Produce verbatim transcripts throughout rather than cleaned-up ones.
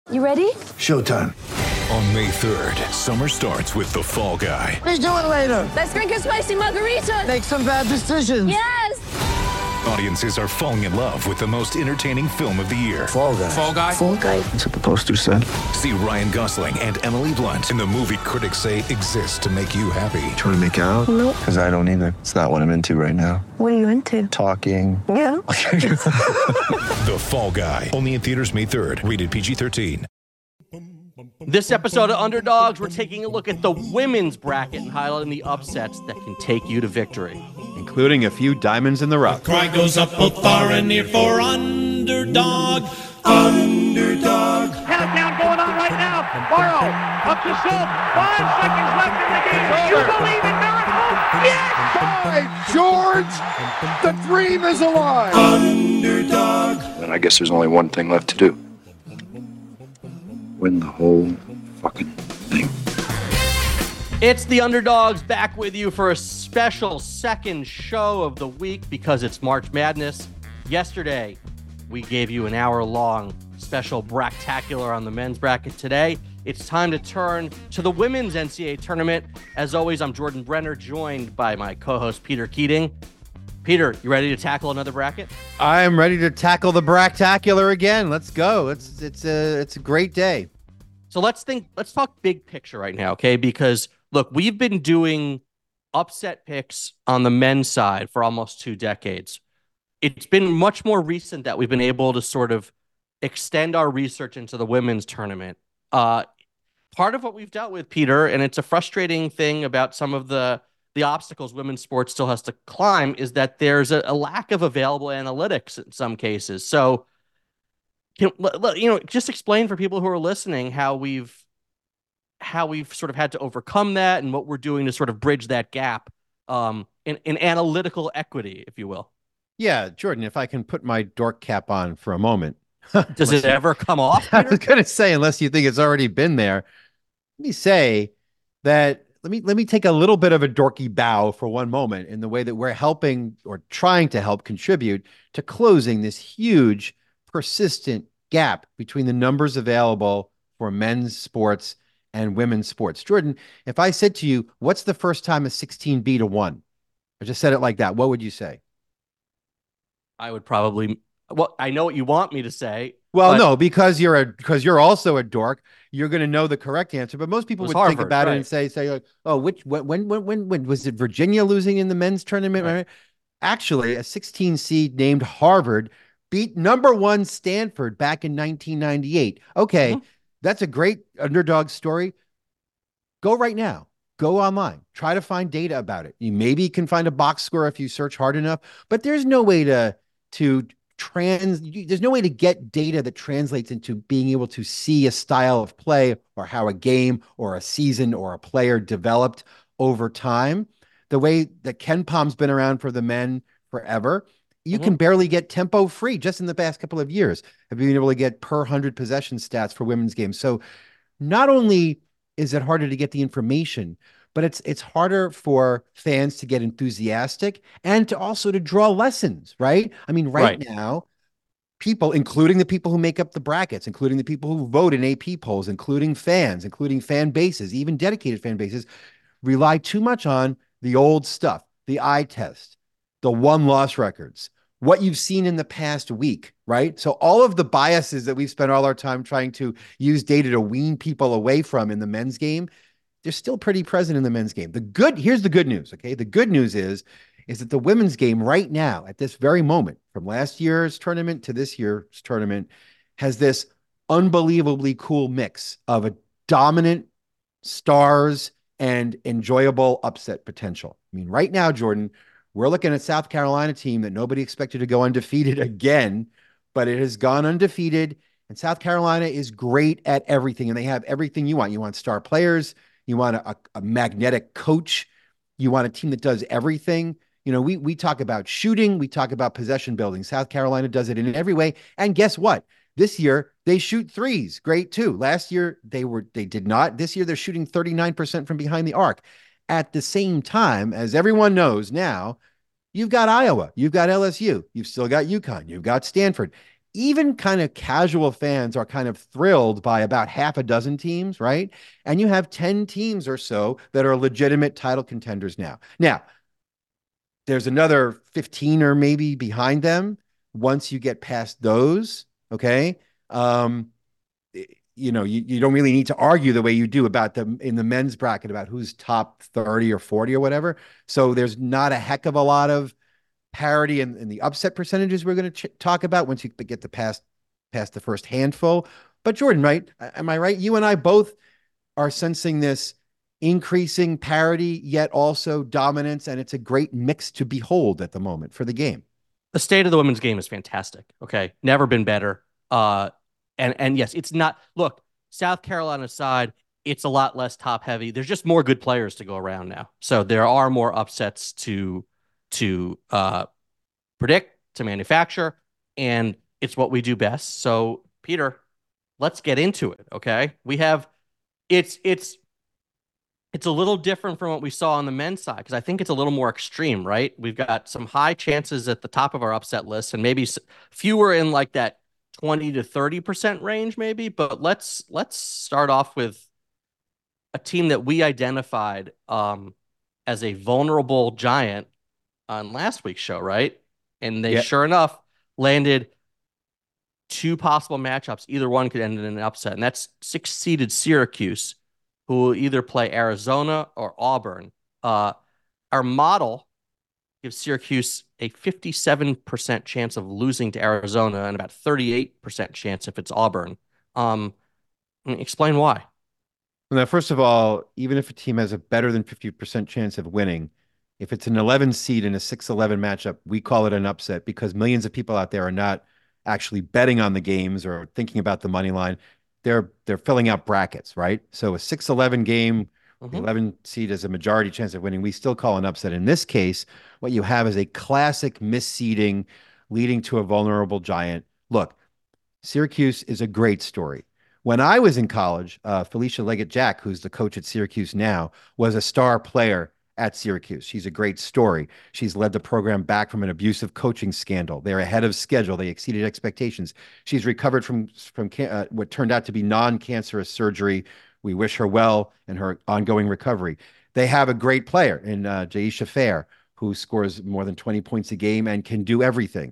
You ready? Showtime. On May third, summer starts with The Fall Guy. Let's do it later. Let's drink a spicy margarita. Make some bad decisions. Yes! Audiences are falling in love with the most entertaining film of the year. Fall Guy. Fall Guy? Fall guy. That's what the poster said. See Ryan Gosling and Emily Blunt in the movie critics say exists to make you happy. Trying to make it out? Nope. Because I don't either. It's not what I'm into right now. What are you into? Talking. Yeah. The Fall Guy. Only in theaters May third. Rated P G thirteen. This episode of Underdogs, we're taking a look at the women's bracket and highlighting the upsets that can take you to victory. Including a few diamonds in the rough. Cry goes up both far and near for Underdog. Underdog. Countdown going on right now. Morrow up to Schultz. Five seconds left in the game. You believe in miracles? Yes! By George, the dream is alive. Underdog. And I guess there's only one thing left to do. Win the whole fucking thing. It's the Underdogs back with you for a special second show of the week because it's March Madness. Yesterday, we gave you an hour-long special bractacular on the men's bracket. Today, it's time to turn to the women's N C double A tournament. As always, I'm Jordan Brenner, joined by my co-host Peter Keating. Peter, you ready to tackle another bracket? I'm ready to tackle the bractacular again. Let's go. It's it's a it's a great day. So let's think. Let's talk big picture right now, okay? Because look, we've been doing upset picks on the men's side for almost two decades. It's been much more recent that we've been able to sort of extend our research into the women's tournament. Uh, part of what we've dealt with, Peter, and it's a frustrating thing about some of the the obstacles women's sports still has to climb, is that there's a, a lack of available analytics in some cases. So, can, you know, just explain for people who are listening how we've how we've sort of had to overcome that and what we're doing to sort of bridge that gap um, in, in analytical equity, if you will. Yeah, Jordan, if I can put my dork cap on for a moment. Does it ever come off? I was going to say, unless you think it's already been there, let me say that Let me let me take a little bit of a dorky bow for one moment in the way that we're helping or trying to help contribute to closing this huge, persistent gap between the numbers available for men's sports and women's sports. Jordan, if I said to you, what's the first time a sixteen beat a one? I just said it like that. What would you say? I would probably, well, I know what you want me to say. Well, but no, because you're a because you're also a dork, you're going to know the correct answer. But most people would Harvard, think about right. it and say, say, like, oh, which when when when when was it Virginia losing in the men's tournament? Right. Actually, a sixteen seed named Harvard beat number one Stanford back in nineteen ninety-eight. Okay, mm-hmm. That's a great underdog story. Go right now. Go online. Try to find data about it. You maybe can find a box score if you search hard enough, but there's no way to to trans there's no way to get data that translates into being able to see a style of play or how a game or a season or a player developed over time. The way that KenPom's been around for the men forever, you mm-hmm. can barely get tempo free just in the past couple of years. Have you been able to get per hundred possession stats for women's games? So not only is it harder to get the information, but it's it's harder for fans to get enthusiastic and to also to draw lessons, right? I mean, right, right now, people, including the people who make up the brackets, including the people who vote in A P polls, including fans, including fan bases, even dedicated fan bases, rely too much on the old stuff, the eye test, the one-loss records, what you've seen in the past week, right? So all of the biases that we've spent all our time trying to use data to wean people away from in the men's game, they're still pretty present in the men's game. The good, here's the good news, okay? The good news is, is that the women's game right now, at this very moment, from last year's tournament to this year's tournament, has this unbelievably cool mix of a dominant stars and enjoyable upset potential. I mean, right now, Jordan, we're looking at a South Carolina team that nobody expected to go undefeated again, but it has gone undefeated, and South Carolina is great at everything, and they have everything you want. You want star players, you want a, a magnetic coach. You want a team that does everything. You know, we we talk about shooting. We talk about possession building. South Carolina does it in every way. And guess what? This year, they shoot threes. Great, too. Last year, they were they did not. This year, they're shooting thirty-nine percent from behind the arc. At the same time, as everyone knows now, you've got Iowa. You've got L S U. You've still got UConn. You've got Stanford. even kind of casual fans are kind of thrilled by about half a dozen teams, right? And you have ten teams or so that are legitimate title contenders now. Now, there's another fifteen or maybe behind them. Once you get past those, okay, um, you know, you, you don't really need to argue the way you do about them in the men's bracket about who's top thirty or forty or whatever. So there's not a heck of a lot of parity in, in the upset percentages we're going to ch- talk about once you get the past past the first handful. But Jordan, right? Am I right? You and I both are sensing this increasing parity, yet also dominance, and it's a great mix to behold at the moment for the game. The state of the women's game is fantastic. Okay, never been better. Uh, and and yes, it's not. Look, South Carolina side, it's a lot less top heavy. There's just more good players to go around now, so there are more upsets to to uh, predict, to manufacture, and it's what we do best. So, Peter, let's get into it. Okay, we have it's it's. It's a little different from what we saw on the men's side because I think it's a little more extreme, right? We've got some high chances at the top of our upset list and maybe fewer in like that twenty to thirty percent range maybe, but let's let's start off with a team that we identified um, as a vulnerable giant on last week's show, right? And they Yep. sure enough landed two possible matchups. Either one could end in an upset, and that's six-seeded Syracuse, who will either play Arizona or Auburn. Uh, our model gives Syracuse a fifty-seven percent chance of losing to Arizona and about thirty-eight percent chance if it's Auburn. Um, explain why. Now, first of all, even if a team has a better than fifty percent chance of winning, if it's an eleven seed in a six eleven matchup, we call it an upset because millions of people out there are not actually betting on the games or thinking about the money line. They're they're filling out brackets, right? So a six eleven game, Mhm. the eleven seed has a majority chance of winning. We still call an upset. In this case, what you have is a classic misseeding leading to a vulnerable giant. Look, Syracuse is a great story. When I was in college, uh, Felicia Leggett-Jack, who's the coach at Syracuse now, was a star player at Syracuse. She's a great story. She's led the program back from an abusive coaching scandal. They're ahead of schedule. They exceeded expectations. She's recovered from from uh, what turned out to be non-cancerous surgery. We wish her well in her ongoing recovery. They have a great player in uh, Jaisha Fair, who scores more than twenty points a game and can do everything.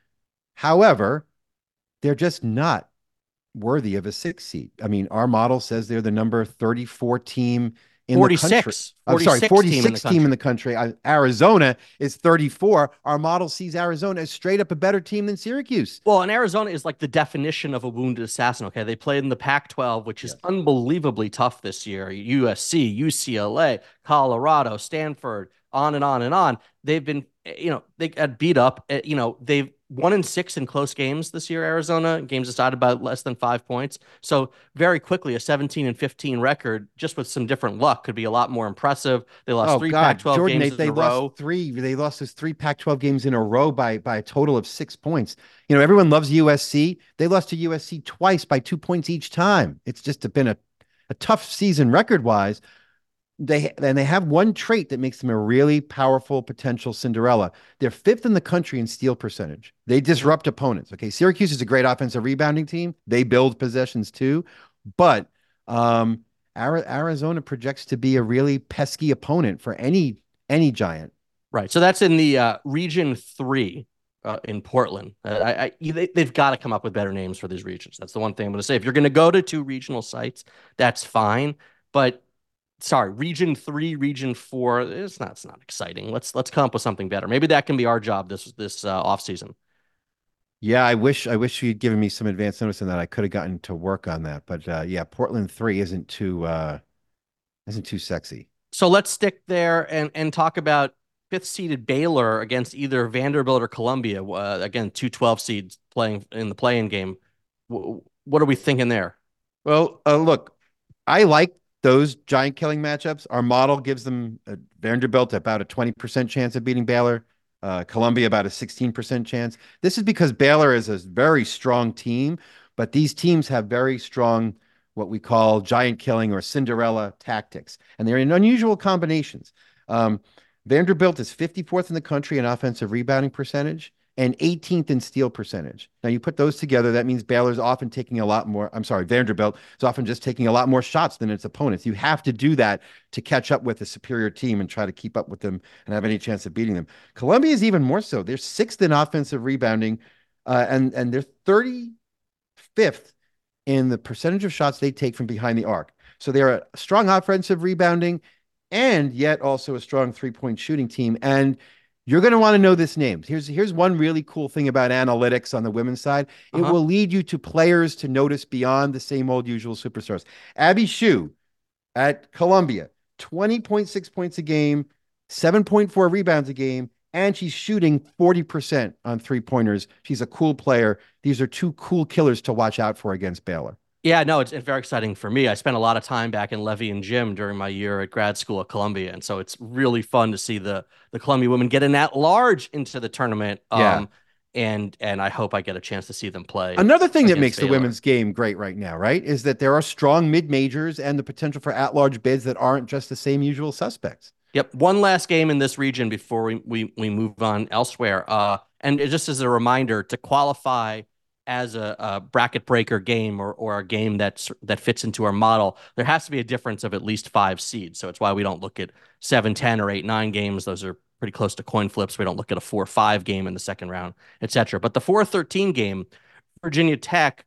However, they're just not worthy of a six seed. I mean, our model says they're the number thirty-four team in the country. forty-six. I'm sorry, forty-six forty-six team in the team in the country. Uh, Arizona is thirty-four. Our model sees Arizona as straight up a better team than Syracuse. Well, and Arizona is like the definition of a wounded assassin. Okay, they played in the Pac twelve, which is Yes. unbelievably tough this year. U S C, U C L A, Colorado, Stanford, on and on and on. They've been, you know, they got beat up. Uh, You know, they've one in six in close games this year. Arizona games decided by less than five points. So very quickly, a seventeen and fifteen record, just with some different luck, could be a lot more impressive. They lost Oh three God, Pac twelve Jordan, games they, they in a lost row. three. They lost those three Pac twelve games in a row by by a total of six points. You know, everyone loves U S C. They lost to U S C twice by two points each time. It's just been a, a tough season record wise. They and they have one trait that makes them a really powerful potential Cinderella. They're fifth in the country in steal percentage. They disrupt opponents. Okay, Syracuse is a great offensive rebounding team. They build possessions too, but um, Arizona projects to be a really pesky opponent for any any giant. Right. So that's in the uh, region three uh, in Portland. Uh, I, I, they, they've got to come up with better names for these regions. That's the one thing I'm going to say. If you're going to go to two regional sites, that's fine. But sorry, region three, region four, it's not, it's not exciting. Let's, let's come up with something better. Maybe that can be our job this, this uh, off season. Yeah, I wish I wish you'd given me some advance notice on that. I could have gotten to work on that. But uh, yeah, Portland three isn't too uh, isn't too sexy. So let's stick there and, and talk about fifth seeded Baylor against either Vanderbilt or Columbia. Uh, again, two twelve seeds playing in the play-in game. W- what are we thinking there? Well, uh, look, I like those giant killing matchups. Our model gives them uh, Vanderbilt about a twenty percent chance of beating Baylor. Uh, Columbia about a sixteen percent chance. This is because Baylor is a very strong team, but these teams have very strong, what we call giant killing or Cinderella tactics, and they're in unusual combinations. Um, Vanderbilt is fifty-fourth in the country in offensive rebounding percentage, and eighteenth in steal percentage. Now you put those together, that means Baylor's often taking a lot more, I'm sorry, Vanderbilt is often just taking a lot more shots than its opponents. You have to do that to catch up with a superior team and try to keep up with them and have any chance of beating them. Columbia is even more so. They're sixth in offensive rebounding, uh, and, and they're thirty-fifth in the percentage of shots they take from behind the arc. So they're a strong offensive rebounding and yet also a strong three-point shooting team. And you're going to want to know this name. Here's, here's one really cool thing about analytics on the women's side. It Uh-huh. will lead you to players to notice beyond the same old usual superstars. Abby Shue at Columbia, twenty point six points a game, seven point four rebounds a game, and she's shooting forty percent on three-pointers. She's a cool player. These are two cool killers to watch out for against Baylor. Yeah, no, it's, it's very exciting for me. I spent a lot of time back in Levy and Gym during my year at grad school at Columbia, and so it's really fun to see the the Columbia women get in at large into the tournament. Um, Yeah. and and I hope I get a chance to see them play. Another thing that against makes the Baylor. women's game great right now, right, is that there are strong mid-majors and the potential for at-large bids that aren't just the same usual suspects. Yep. One last game in this region before we we, we move on elsewhere. Uh, and it just as a reminder to qualify as a, a bracket breaker game or or a game that's that fits into our model, there has to be a difference of at least five seeds. So it's why we don't look at seven, ten, or eight, nine games. Those are pretty close to coin flips. We don't look at a four, five game in the second round, et cetera. But the four thirteen game, Virginia Tech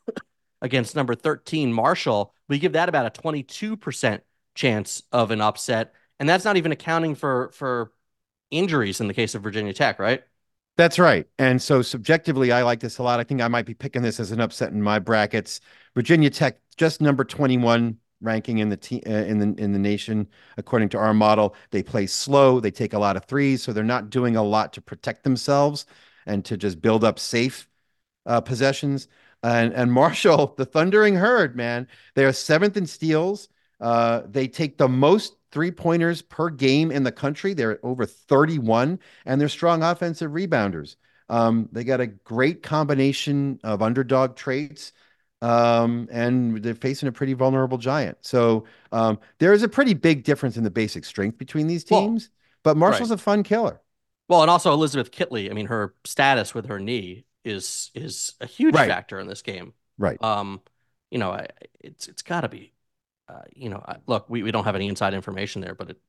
against number thirteen Marshall, we give that about a twenty-two percent chance of an upset. And that's not even accounting for for injuries in the case of Virginia Tech, right? That's right. And so subjectively, I like this a lot. I think I might be picking this as an upset in my brackets. Virginia Tech, just number twenty-one ranking in the te- uh, in the in the nation, according to our model. They play slow. They take a lot of threes, so they're not doing a lot to protect themselves and to just build up safe uh, possessions. And and Marshall, the Thundering Herd, man, they are seventh in steals. Uh, they take the most three-pointers per game in the country. They're at over thirty-one, and they're strong offensive rebounders. Um, they got a great combination of underdog traits, um, and they're facing a pretty vulnerable giant. So um, there is a pretty big difference in the basic strength between these teams, well, but Marshall's right. a fun killer. Well, and also Elizabeth Kitley, I mean, her status with her knee is is a huge right. factor in this game. Right. Um, you know, I, it's it's got to be. Uh, you know, look, we, we don't have any inside information there, but it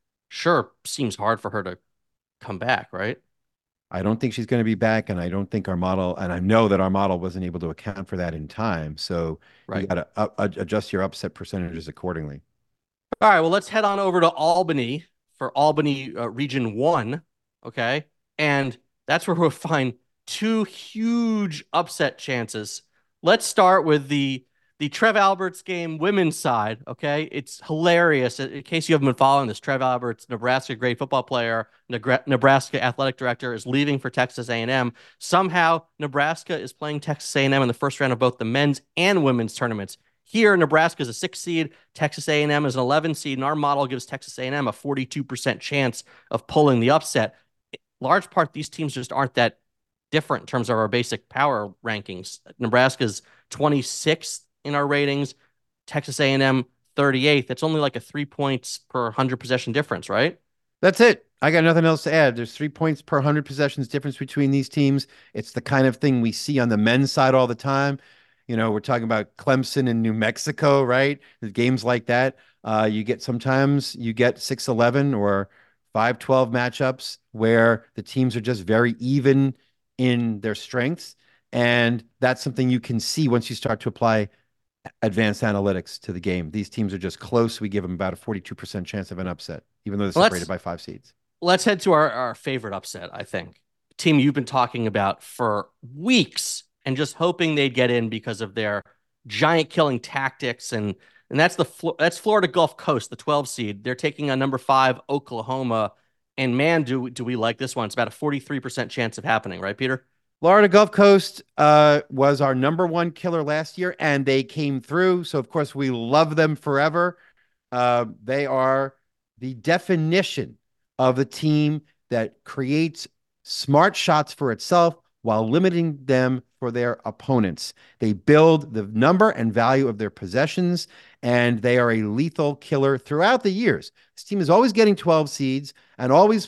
sure seems hard for her to come back, right? I don't think she's going to be back, and I don't think our model, and I know that our model wasn't able to account for that in time. So right. you got to uh, adjust your upset percentages accordingly. All right, well, let's head on over to Albany for Albany uh, Region one, okay? And that's where we'll find two huge upset chances. Let's start with the The Trev Alberts game, women's side, okay? It's hilarious. In case you haven't been following this, Trev Alberts, Nebraska great football player, Nebraska athletic director, is leaving for Texas A and M. Somehow, Nebraska is playing Texas A and M in the first round of both the men's and women's tournaments. Here, Nebraska is a six seed, Texas A and M is an eleven seed, and our model gives Texas A and M a forty-two percent chance of pulling the upset. In large part, these teams just aren't that different in terms of our basic power rankings. Nebraska's twenty-sixth in our ratings, Texas A and M thirty-eighth. That's only like a three points per one hundred possession difference, right? That's it. I got nothing else to add. There's three points per one hundred possessions difference between these teams. It's the kind of thing we see on the men's side all the time. You know, we're talking about Clemson and New Mexico, right? There's games like that. Uh, you get sometimes you get six eleven or five twelve matchups where the teams are just very even in their strengths. And that's something you can see once you start to apply advanced analytics to the game. These teams are just close. We give them about a forty-two percent chance of an upset, even though they're separated by five seeds. Let's head to our, our favorite upset, I think. Team you've been talking about for weeks and just hoping they'd get in because of their giant killing tactics. And and that's the that's Florida Gulf Coast, the twelve seed. They're taking on number five Oklahoma. And man, do, do we like this one. It's about a forty-three percent chance of happening, right, Peter? Florida Gulf Coast uh, was our number one killer last year, and they came through. So, of course, we love them forever. Uh, they are the definition of the team that creates smart shots for itself while limiting them for their opponents. They build the number and value of their possessions, and they are a lethal killer throughout the years. This team is always getting twelve seeds and always, well,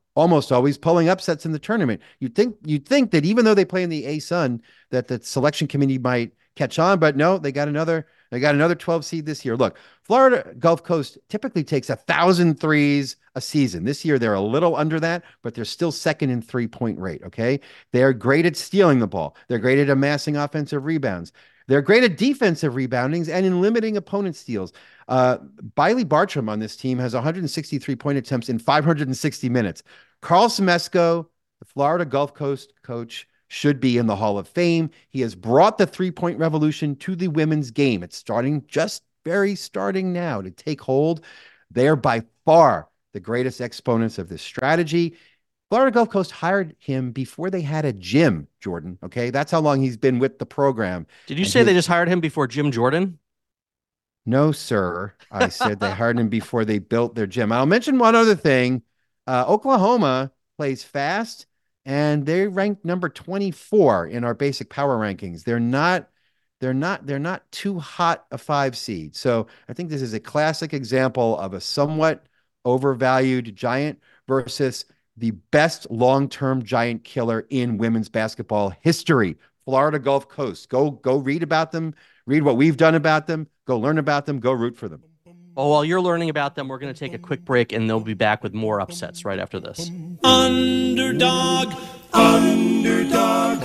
almost always pulling upsets in the tournament. You'd think you'd think that even though they play in the A-Sun, that the selection committee might catch on, but no, they got another they got another twelve seed this year. Look, Florida Gulf Coast typically takes a thousand threes a season. This year they're a little under that, but they're still second in three-point rate. Okay, they're great at stealing the ball. They're great at amassing offensive rebounds. They're great at defensive reboundings and in limiting opponent steals. Uh, Biley Bartram on this team has one hundred sixty-three point attempts in five hundred sixty minutes. Carl Semesco, the Florida Gulf Coast coach, should be in the Hall of Fame. He has brought the three-point revolution to the women's game. It's starting, just very starting now to take hold. They are by far the greatest exponents of this strategy. Florida Gulf Coast hired him before they had a gym, Jordan. Okay, that's how long he's been with the program. Did you And say his- they just hired him before Jim Jordan? No, sir. I said they hired him before they built their gym. I'll mention one other thing. Uh, Oklahoma plays fast, and they ranked number twenty-four in our basic power rankings. They're not, they're not, they're not too hot a five seed. So I think this is a classic example of a somewhat overvalued giant versus the best long-term giant killer in women's basketball history. Florida Gulf Coast. Go, go read about them. Read what we've done about them. Go learn about them. Go root for them. Oh, while you're learning about them, we're going to take a quick break, and they'll be back with more upsets right after this. Underdog, underdog.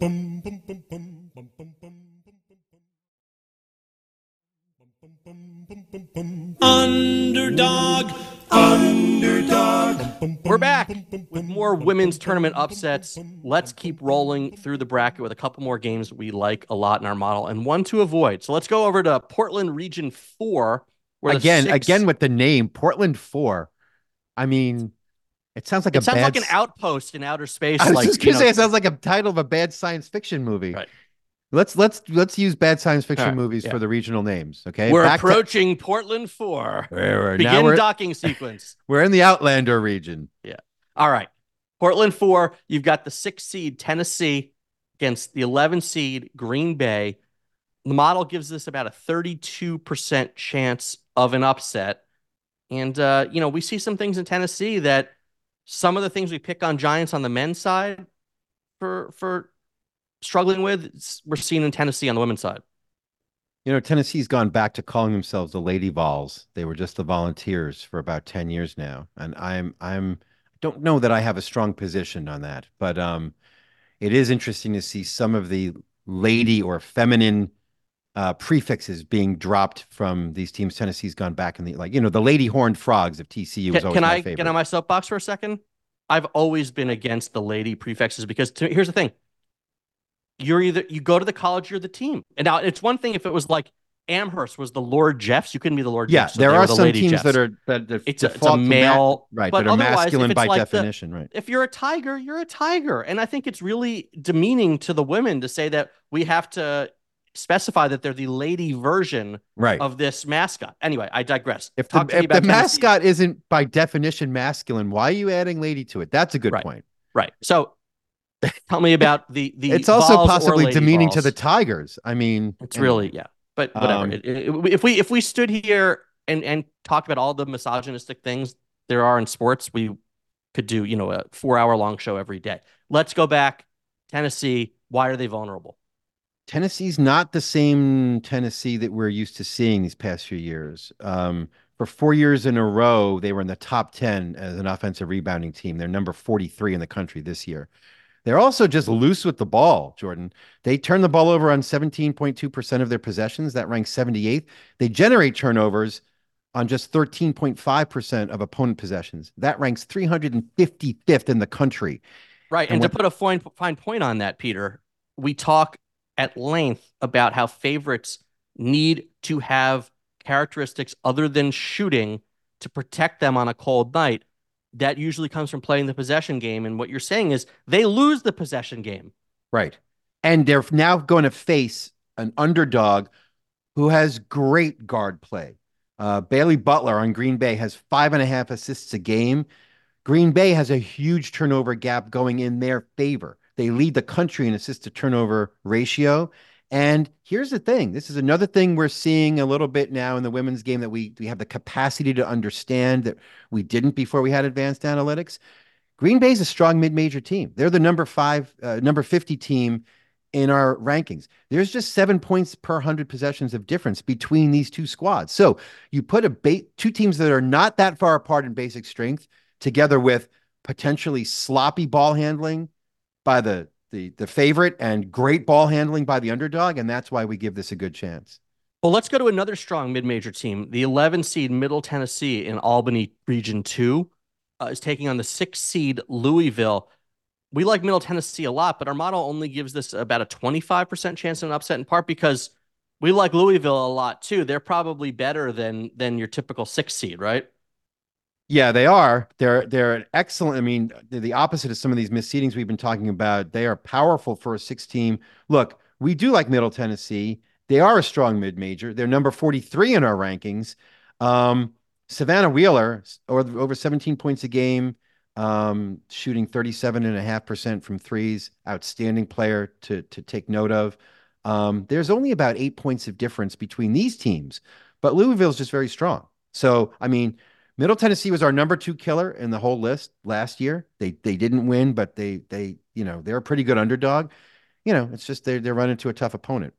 Underdog, underdog. We're back with more women's tournament upsets. Let's keep rolling through the bracket with a couple more games we like a lot in our model and one to avoid. So let's go over to Portland Region four. Where Again, six... again with the name Portland four. I mean, it sounds like it a sounds bad... like an outpost in outer space. I was like, just gonna you say know... it sounds like a title of a bad science fiction movie. Right. Let's let's let's use bad science fiction right, movies yeah. for the regional names. Okay, We're Back approaching to... Portland four. We're, we're, Begin now we're, docking sequence. We're in the Outlander region. Yeah. All right. Portland four. You've got the six seed Tennessee against the eleven seed Green Bay. The model gives us about a thirty-two percent chance of an upset. And, uh, you know, we see some things in Tennessee that some of the things we pick on Giants on the men's side for for struggling with, we're seeing in Tennessee on the women's side. You know, Tennessee's gone back to calling themselves the Lady Vols. They were just the Volunteers for about ten years now. And I'm, I'm, don't know that I have a strong position on that, but um, it is interesting to see some of the lady or feminine uh, prefixes being dropped from these teams. Tennessee's gone back in the, like, you know, the Lady Horned Frogs of T C U was Can, always can my I favorite. get on my soapbox for a second? I've always been against the lady prefixes because to, here's the thing. You're either, you go to the college, you're the team. And now it's one thing if it was like Amherst was the Lord Jeffs, you couldn't be the Lord Yeah, Jeffs. So there they are were the some Lady teams Jeffs. that are that, that It's a, it's a default to male, ma- right, but that are otherwise, masculine if it's by like definition, the, right? If you're a tiger, you're a tiger. And I think it's really demeaning to the women to say that we have to specify that they're the lady version Right. of this mascot. Anyway, I digress. If Talk the, to me if the about Tennessee. mascot isn't by definition masculine, why are you adding lady to it? That's a good Right. point. Right. So tell me about the the It's also Vols or possibly Lady demeaning Vols. to the Tigers. I mean, It's anyway. really, yeah. But whatever. Um, It- it- if we if we stood here and and talked about all the misogynistic things there are in sports, we could do, you know, a four hour long show every day. Let's go back. Tennessee, why are they vulnerable? Tennessee's not the same Tennessee that we're used to seeing these past few years. Um, for four years in a row, they were in the top ten as an offensive rebounding team. They're number forty-three in the country this year. They're also just loose with the ball, Jordan. They turn the ball over on seventeen point two percent of their possessions. That ranks seventy-eighth. They generate turnovers on just thirteen point five percent of opponent possessions. That ranks three hundred fifty-fifth in the country. Right. And, And to what- put a fine, fine point on that, Peter, we talk at length about how favorites need to have characteristics other than shooting to protect them on a cold night. That usually comes from playing the possession game. And what you're saying is they lose the possession game. Right. And they're now going to face an underdog who has great guard play. Uh, Bailey Butler on Green Bay has five and a half assists a game. Green Bay has a huge turnover gap going in their favor. They lead the country in assist to turnover ratio. And here's the thing. This is another thing we're seeing a little bit now in the women's game that we, we have the capacity to understand that we didn't before we had advanced analytics. Green Bay's a strong mid-major team. They're the number five, uh, number fifty team in our rankings. There's just seven points per one hundred possessions of difference between these two squads. So you put a ba- two teams that are not that far apart in basic strength together with potentially sloppy ball handling by the, the, the favorite and great ball handling by the underdog, and that's why we give this a good chance. Well, let's go to another strong mid-major team. The eleven seed Middle Tennessee in Albany Region two uh, is taking on the six seed Louisville. We like Middle Tennessee a lot, but our model only gives this about a twenty-five percent chance of an upset, in part because we like Louisville a lot too. They're probably better than than your typical six seed, right? Yeah, they are. They're they're an excellent. I mean, they're the opposite of some of these misseedings we've been talking about. They are powerful for a six team. Look, we do like Middle Tennessee. They are a strong mid-major. They're number forty-three in our rankings. Um, Savannah Wheeler, or over seventeen points a game. Um, shooting thirty-seven and a half percent from threes, outstanding player to, to take note of. Um, there's only about eight points of difference between these teams, but Louisville's just very strong. So, I mean, Middle Tennessee was our number two killer in the whole list last year. They, they didn't win, but they, they, you know, they're a pretty good underdog. You know, it's just, they're, they're running into a tough opponent.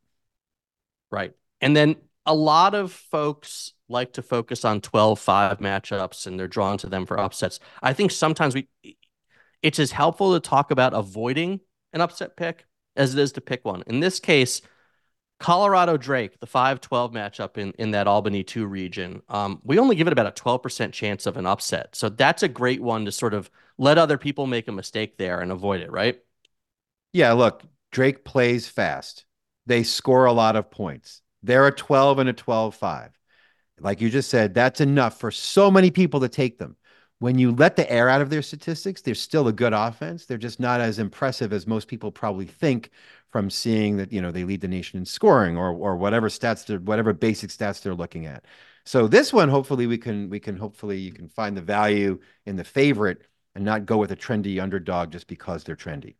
Right. And then a lot of folks like to focus on twelve five matchups and they're drawn to them for upsets. I think sometimes we it's as helpful to talk about avoiding an upset pick as it is to pick one. In this case, Colorado Drake, the five twelve matchup in, in that Albany two region, um, we only give it about a twelve percent chance of an upset. So that's a great one to sort of let other people make a mistake there and avoid it, right? Yeah, look, Drake plays fast. They score a lot of points. They're a twelve and a twelve five. Like you just said, that's enough for so many people to take them. When you let the air out of their statistics, they're still a good offense. They're just not as impressive as most people probably think from seeing that, you know, they lead the nation in scoring or or whatever stats, they're, whatever basic stats they're looking at. So this one, hopefully we can, we can, hopefully you can find the value in the favorite and not go with a trendy underdog just because they're trendy.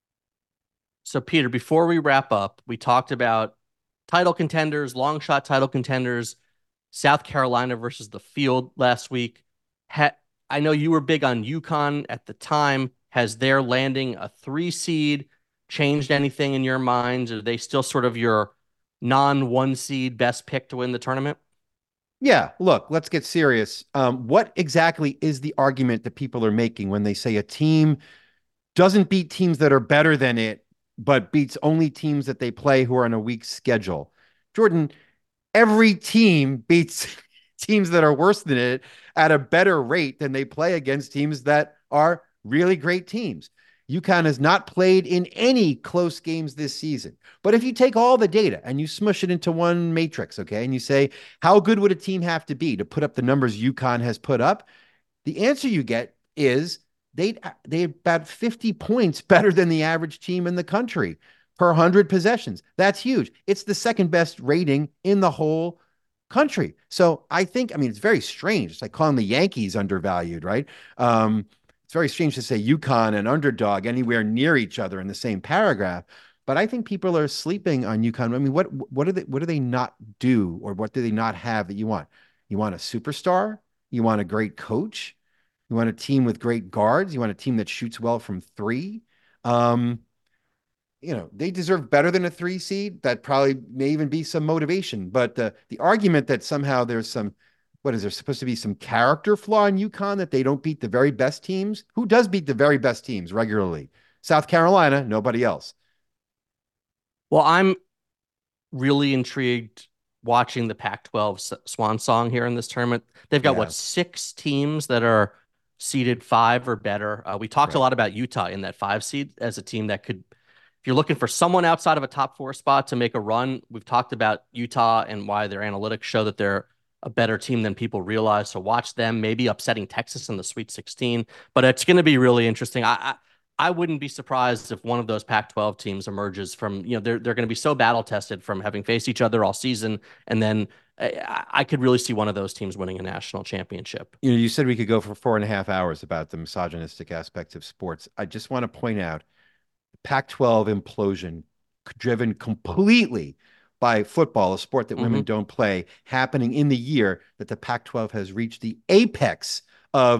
So Peter, before we wrap up, we talked about title contenders, long shot title contenders, South Carolina versus the field last week. Ha- I know you were big on UConn at the time. Has their landing a three seed changed anything in your mind? Are they still sort of your non one seed best pick to win the tournament? Yeah, look, let's get serious. Um, what exactly is the argument that people are making when they say a team doesn't beat teams that are better than it, but beats only teams that they play who are on a weak schedule? Jordan, every team beats teams that are worse than it at a better rate than they play against teams that are really great teams. UConn has not played in any close games this season. But if you take all the data and you smush it into one matrix, okay, and you say, how good would a team have to be to put up the numbers UConn has put up? The answer you get is they they about fifty points better than the average team in the country per one hundred possessions. That's huge. It's the second best rating in the whole country. So I think, I mean, it's very strange. It's like calling the Yankees undervalued, right? Um, it's very strange to say UConn and underdog anywhere near each other in the same paragraph. But I think people are sleeping on UConn. I mean, what what do they what do they not do, or what do they not have that you want? You want a superstar? You want a great coach? You want a team with great guards? You want a team that shoots well from three? Um, you know, they deserve better than a three seed. That probably may even be some motivation. But uh, the argument that somehow there's some, what is there supposed to be some character flaw in UConn that they don't beat the very best teams? Who does beat the very best teams regularly? South Carolina, nobody else. Well, I'm really intrigued watching the Pac twelve swan song here in this tournament. They've got, yeah. what, six teams that are seeded five or better. Uh, we talked right. a lot about Utah in that five seed as a team that could, if you're looking for someone outside of a top four spot to make a run, we've talked about Utah and why their analytics show that they're a better team than people realize. So watch them, maybe upsetting Texas in the Sweet sixteen. But it's going to be really interesting. I, I I wouldn't be surprised if one of those Pac twelve teams emerges from, you know, they're they're going to be so battle tested from having faced each other all season, and then I, I could really see one of those teams winning a national championship. You know, you said we could go for four and a half hours about the misogynistic aspects of sports. I just want to point out Pac twelve implosion driven completely by football, a sport that mm-hmm. women don't play, happening in the year that the Pac twelve has reached the apex of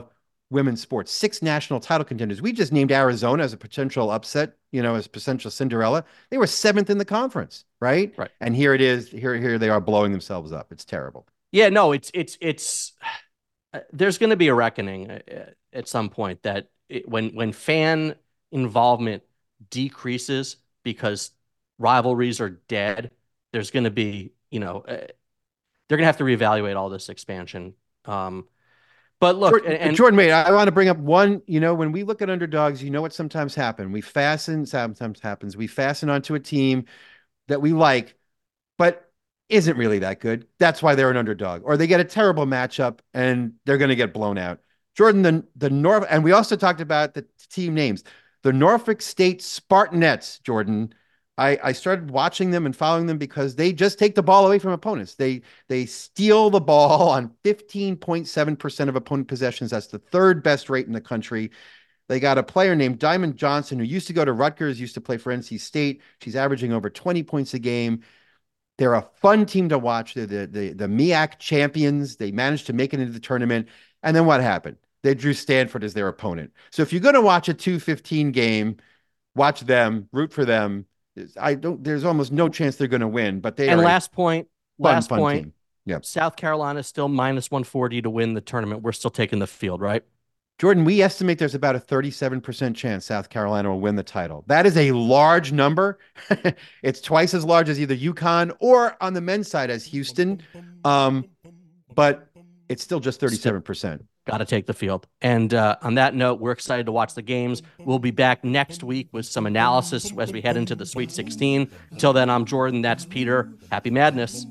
women's sports, six national title contenders. We just named Arizona as a potential upset, you know, as a potential Cinderella. They were seventh in the conference, right? Right. And here it is. Here, here they are blowing themselves up. It's terrible. Yeah, no, it's it's it's. Uh, there's going to be a reckoning uh, at some point that it, when when fan involvement decreases because rivalries are dead, there's going to be, you know, uh, they're going to have to reevaluate all this expansion. Um, but look, Jordan, and, and Jordan, wait, I want to bring up one, you know, when we look at underdogs, you know what sometimes happen. We fasten, sometimes happens. We fasten onto a team that we like, but isn't really that good. That's why they're an underdog. Or they get a terrible matchup and they're going to get blown out. Jordan, the, the North, and we also talked about the team names. The Norfolk State Spartanettes, Jordan. I, I started watching them and following them because they just take the ball away from opponents. They they steal the ball on fifteen point seven percent of opponent possessions. That's the third best rate in the country. They got a player named Diamond Johnson who used to go to Rutgers, used to play for N C State. She's averaging over twenty points a game. They're a fun team to watch. They're the, the, the M E A C champions. They managed to make it into the tournament. And then what happened? They drew Stanford as their opponent. So if you're going to watch a two fifteen game, watch them, root for them. I don't, there's almost no chance they're going to win, but they and are last point, fun, last fun point. Team. Yep. South Carolina is still minus one forty to win the tournament. We're still taking the field, right? Jordan, we estimate there's about a thirty-seven percent chance South Carolina will win the title. That is a large number. It's twice as large as either UConn or on the men's side as Houston. Um, but it's still just thirty-seven percent. Got to take the field. And uh, on that note, we're excited to watch the games. We'll be back next week with some analysis as we head into the Sweet sixteen. Until then, I'm Jordan. That's Peter. Happy Madness.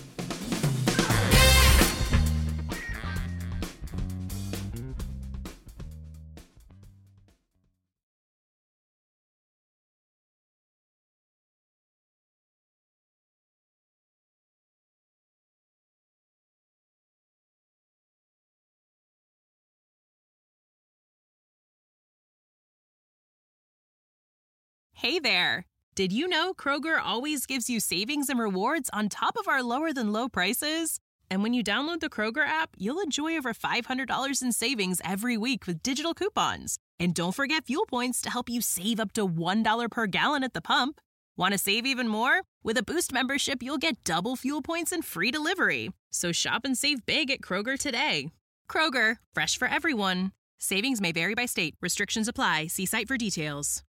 Hey there! Did you know Kroger always gives you savings and rewards on top of our lower-than-low prices? And when you download the Kroger app, you'll enjoy over five hundred dollars in savings every week with digital coupons. And don't forget fuel points to help you save up to one dollar per gallon at the pump. Want to save even more? With a Boost membership, you'll get double fuel points and free delivery. So shop and save big at Kroger today. Kroger, fresh for everyone. Savings may vary by state. Restrictions apply. See site for details.